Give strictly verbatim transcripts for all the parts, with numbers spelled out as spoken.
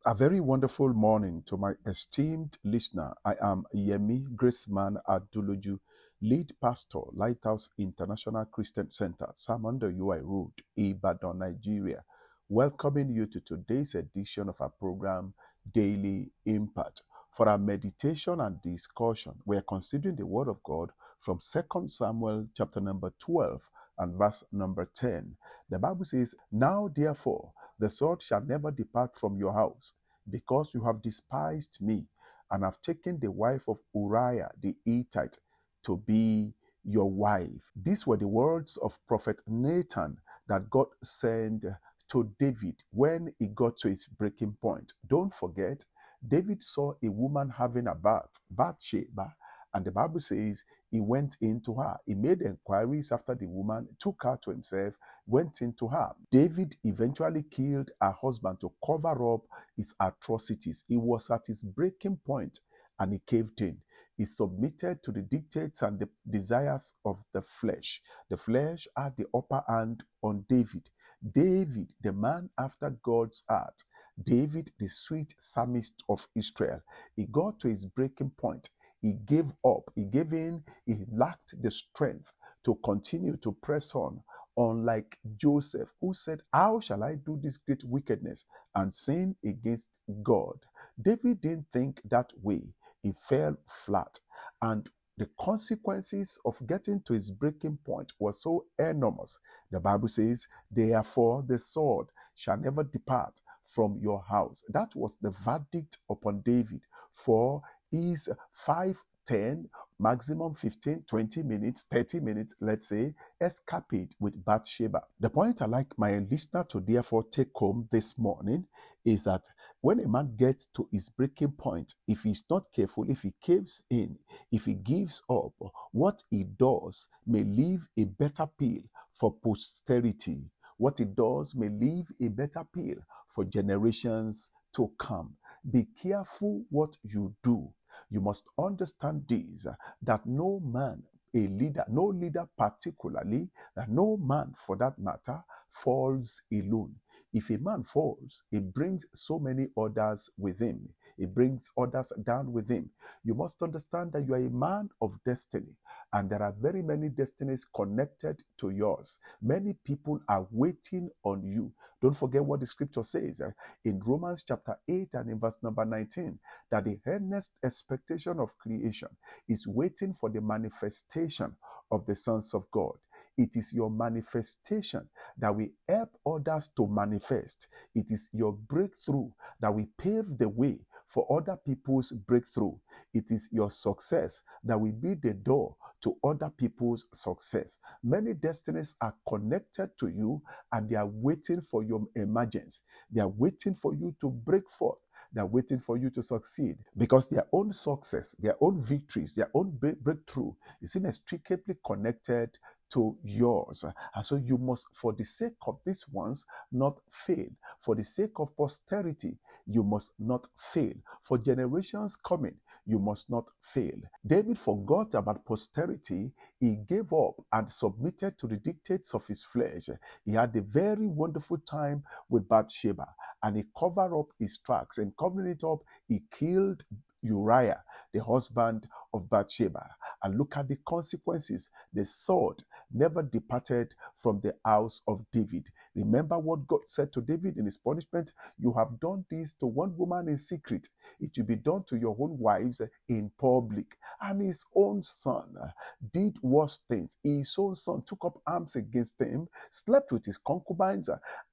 A very wonderful morning to my esteemed listener. I am Yemi Graceman Aduluju, lead pastor, Lighthouse International Christian Center, Samanda U I Road, Ibadan, Nigeria. Welcoming you to today's edition of our program, Daily Impact. For our meditation and discussion, we are considering the Word of God from Second Samuel chapter number twelve and verse number ten. The Bible says, "Now therefore, the sword shall never depart from your house, because you have despised me, and have taken the wife of Uriah the Hittite to be your wife." These were the words of Prophet Nathan that God sent to David when he got to his breaking point. Don't forget, David saw a woman having a bath, Bathsheba, and the Bible says he went into her. He made inquiries after the woman, took her to himself, went into her. David eventually killed her husband to cover up his atrocities. He was at his breaking point and he caved in. He submitted to the dictates and the desires of the flesh. The flesh had the upper hand on David. David, the man after God's heart. David, the sweet psalmist of Israel. He got to his breaking point. He gave up. He gave in. He lacked the strength to continue to press on. Unlike Joseph, who said, "How shall I do this great wickedness and sin against God?" David didn't think that way. He fell flat. And the consequences of getting to his breaking point were so enormous. The Bible says, "Therefore the sword shall never depart from your house." That was the verdict upon David for his five, ten, maximum fifteen, twenty minutes, thirty minutes, let's say, escapade with Bathsheba. The point I like my listener to therefore take home this morning is that when a man gets to his breaking point, if he's not careful, if he caves in, if he gives up, what he does may leave a better pill for posterity. What he does may leave a better pill for generations to come. Be careful what you do. You must understand this, that no man, a leader, no leader particularly, that no man for that matter, falls alone. If a man falls, it brings so many others with him. It brings others down with him. You must understand that you are a man of destiny, and there are very many destinies connected to yours. Many people are waiting on you. Don't forget what the scripture says uh, in Romans chapter eight and in verse number nineteen, that the earnest expectation of creation is waiting for the manifestation of the sons of God. It is your manifestation that will help others to manifest. It is your breakthrough that will pave the way for other people's breakthrough. It is your success that will be the door to other people's success. Many destinies are connected to you and they are waiting for your emergence. They are waiting for you to break forth. They're waiting for you to succeed, because their own success, their own victories, their own breakthrough is inextricably connected to yours. And so you must, for the sake of these ones, not fail. For the sake of posterity, you must not fail. For generations coming, you must not fail. David forgot about posterity. He gave up and submitted to the dictates of his flesh. He had a very wonderful time with Bathsheba, and he covered up his tracks. And covering it up, he killed Uriah, the husband of Bathsheba. And look at the consequences. The sword never departed from the house of David. Remember what God said to David in his punishment: "You have done this to one woman in secret. It will be done to your own wives in public." And his own son did worse things. His own son took up arms against him, slept with his concubines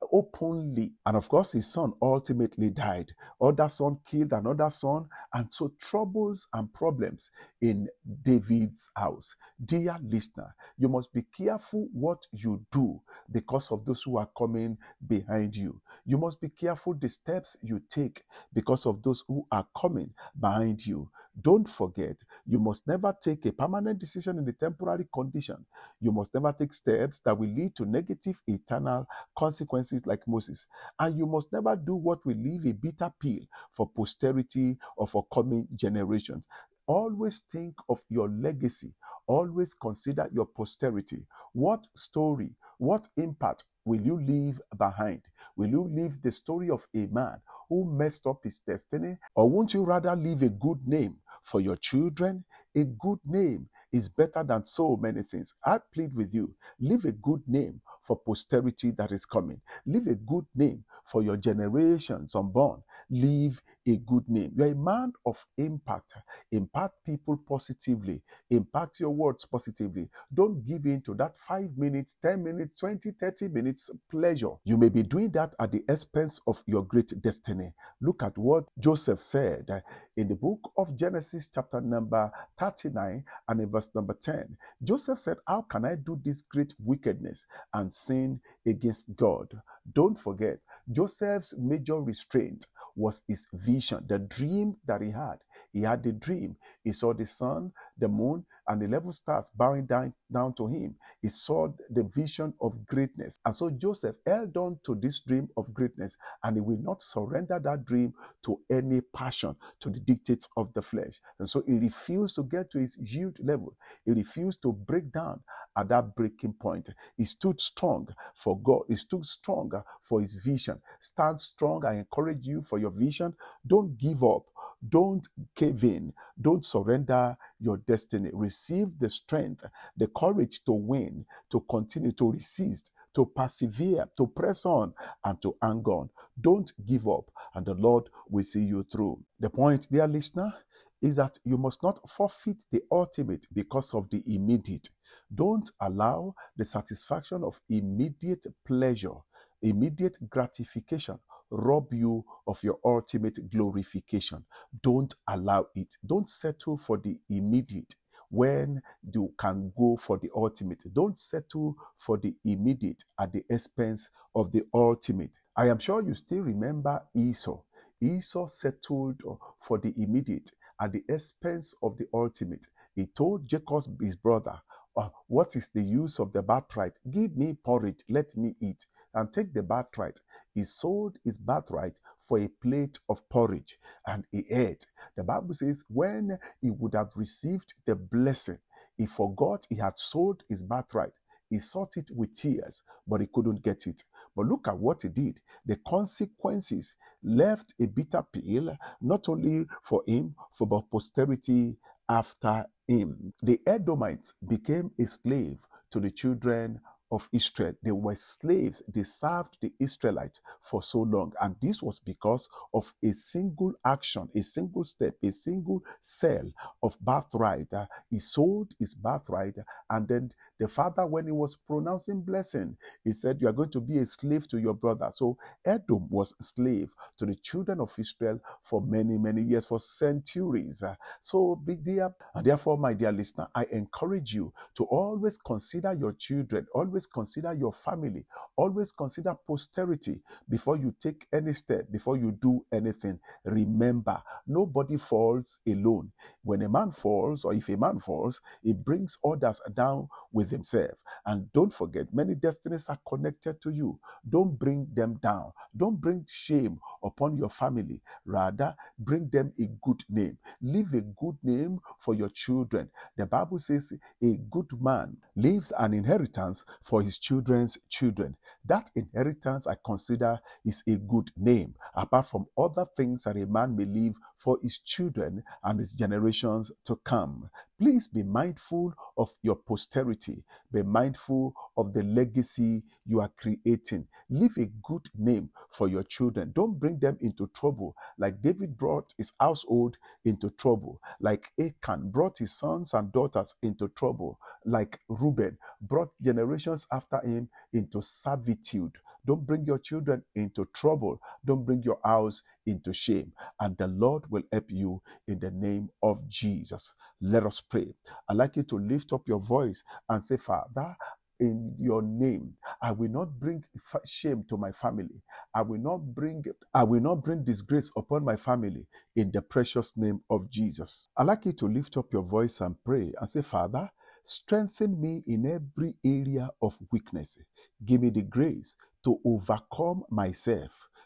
openly. And of course, his son ultimately died. Other son killed another son. And so troubles and problems in David's house. Dear listener, you must be careful what you do because of those who are coming behind you. You must be careful the steps you take because of those who are coming behind you. Don't forget, you must never take a permanent decision in the temporary condition. You must never take steps that will lead to negative eternal consequences like Moses. And you must never do what will leave a bitter pill for posterity or for coming generations. Always think of your legacy. Always consider your posterity. What story, what impact will you leave behind? Will you leave the story of a man who messed up his destiny? Or won't you rather leave a good name for your children? A good name is better than so many things. I plead with you, leave a good name for posterity that is coming. Leave a good name for your generations unborn. Leave a good name. You're a man of impact. Impact people positively. Impact your words positively. Don't give in to that five minutes, ten minutes, twenty, thirty minutes pleasure. You may be doing that at the expense of your great destiny. Look at what Joseph said in the book of Genesis chapter number thirty-nine and in verse number ten. Joseph said, how can I do this great wickedness and sin against God? Don't forget, Joseph's major restraint was his vision, the dream that he had. He had the dream. He saw the sun, the moon, and the eleven stars bowing down, down to him. He saw the vision of greatness. And so Joseph held on to this dream of greatness, and he will not surrender that dream to any passion, to the dictates of the flesh. And so he refused to get to his yield level. He refused to break down at that breaking point. He stood strong for God. He stood strong for his vision. Stand strong. I encourage you for your vision. Don't give up. Don't cave in. Don't surrender your destiny. Receive the strength, the courage to win, to continue, to resist, to persevere, to press on, and to hang on. Don't give up, and the Lord will see you through. The point, dear listener, is that you must not forfeit the ultimate because of the immediate. Don't allow the satisfaction of immediate pleasure, immediate gratification, rob you of your ultimate glorification. Don't allow it. Don't settle for the immediate when you can go for the ultimate. Don't settle for the immediate at the expense of the ultimate. I am sure you still remember Esau. Esau settled for the immediate at the expense of the ultimate. He told Jacob, his brother, uh, what is the use of the birthright? Give me porridge, let me eat, and take the birthright. He sold his birthright for a plate of porridge, and he ate. The Bible says when he would have received the blessing, he forgot he had sold his birthright. He sought it with tears, but he couldn't get it. But look at what he did. The consequences left a bitter pill, not only for him, for but posterity after him. The Edomites became a slave to the children of Israel. They were slaves. They served the Israelites for so long. And this was because of a single action, a single step, a single sale of birthright. Uh, he sold his birthright. And then the father, when he was pronouncing blessing, he said, you are going to be a slave to your brother. So Edom was a slave to the children of Israel for many, many years, for centuries. Uh, so big deal. And therefore, my dear listener, I encourage you to always consider your children, always consider your family, always consider posterity before you take any step, before you do anything. Remember, nobody falls alone. When a man falls, or if a man falls, he brings others down with himself. And don't forget, many destinies are connected to you. Don't bring them down. Don't bring shame upon your family. Rather, bring them a good name. Leave a good name for your children. The Bible says a good man leaves an inheritance for his children's children. That inheritance, I consider, is a good name, apart from other things that a man may leave for his children and his generations to come. Please be mindful of your posterity. Be mindful of the legacy you are creating. Leave a good name for your children. Don't bring them into trouble like David brought his household into trouble, like Achan brought his sons and daughters into trouble, like Reuben brought generations after him into servitude. Don't bring your children into trouble. Don't bring your house into shame. And the Lord will help you in the name of Jesus. Let us pray. I'd like you to lift up your voice and say, Father, in your name, I will not bring shame to my family. I will not bring, I will not bring disgrace upon my family in the precious name of Jesus. I'd like you to lift up your voice and pray and say, Father, strengthen me in every area of weakness. Give me the grace to overcome myself.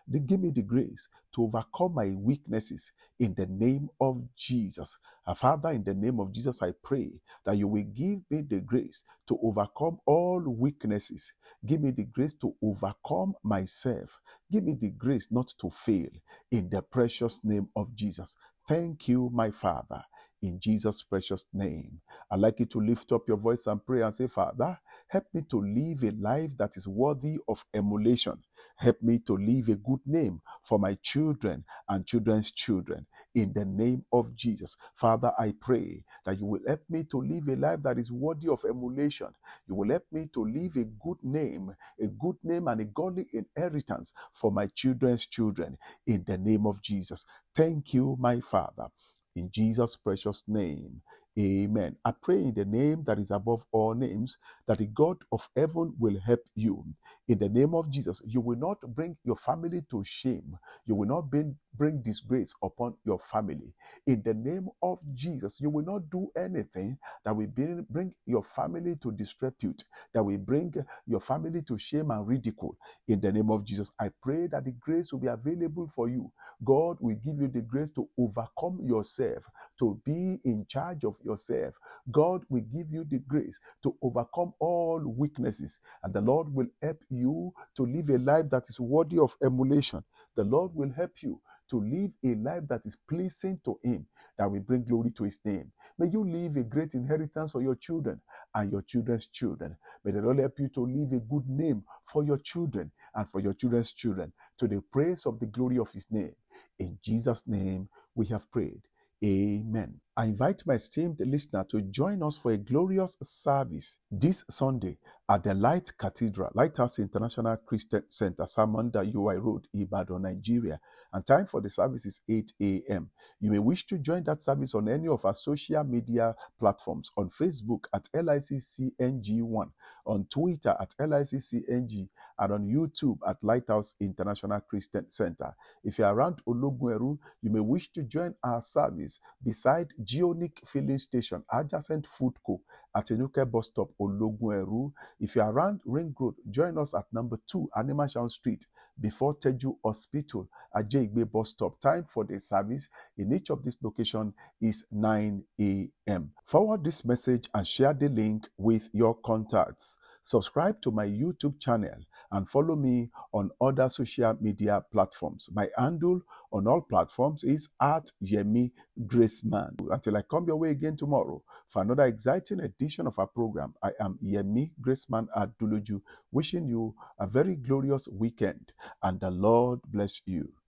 The- Give me the grace to overcome my weaknesses in the name of Jesus. Uh, Father, in the name of Jesus, I pray that you will give me the grace to overcome all weaknesses. Give me the grace to overcome myself. Give me the grace not to fail in the precious name of Jesus. Thank you, my Father. In Jesus' precious name, I'd like you to lift up your voice and pray and say, Father, help me to live a life that is worthy of emulation. Help me to leave a good name for my children and children's children. In the name of Jesus, Father, I pray that you will help me to live a life that is worthy of emulation. You will help me to leave a good name, a good name and a godly inheritance for my children's children. In the name of Jesus. Thank you, my Father. In Jesus' precious name, amen. I pray in the name that is above all names that the God of heaven will help you. In the name of Jesus, you will not bring your family to shame. You will not bring, bring disgrace upon your family. In the name of Jesus, you will not do anything that will bring, bring your family to disrepute, that will bring your family to shame and ridicule. In the name of Jesus, I pray that the grace will be available for you. God will give you the grace to overcome yourself, to be in charge of yourself. God will give you the grace to overcome all weaknesses, and the Lord will help you to live a life that is worthy of emulation. The Lord will help you to live a life that is pleasing to Him, that will bring glory to His name. May you leave a great inheritance for your children and your children's children. May the Lord help you to leave a good name for your children and for your children's children, to the praise of the glory of His name. In Jesus' name we have prayed. Amen. I invite my esteemed listener to join us for a glorious service this Sunday at the Light Cathedral, Lighthouse International Christian Center, Samanda U I Road, Ibadan, Nigeria. And time for the service is eight a.m. You may wish to join that service on any of our social media platforms, on Facebook at L I C C N G one, on Twitter at L I C C N G, and on YouTube at Lighthouse International Christian Center. If you're around Ologunẹru, you may wish to join our service beside Geonic Filling Station, adjacent Food Co at Enuke Bus Stop, Ologunẹru. If you're around Ring Road, join us at number two, Animashaun Street, before Teju Hospital, at Jigbe Bus Stop. Time for the service in each of these locations is nine a.m. Forward this message and share the link with your contacts. Subscribe to my YouTube channel and follow me on other social media platforms. My handle on all platforms is at Yemi Graceman. Until I come your way again tomorrow for another exciting edition of our program, I am Yemi Graceman Aduluju, wishing you a very glorious weekend, and the Lord bless you.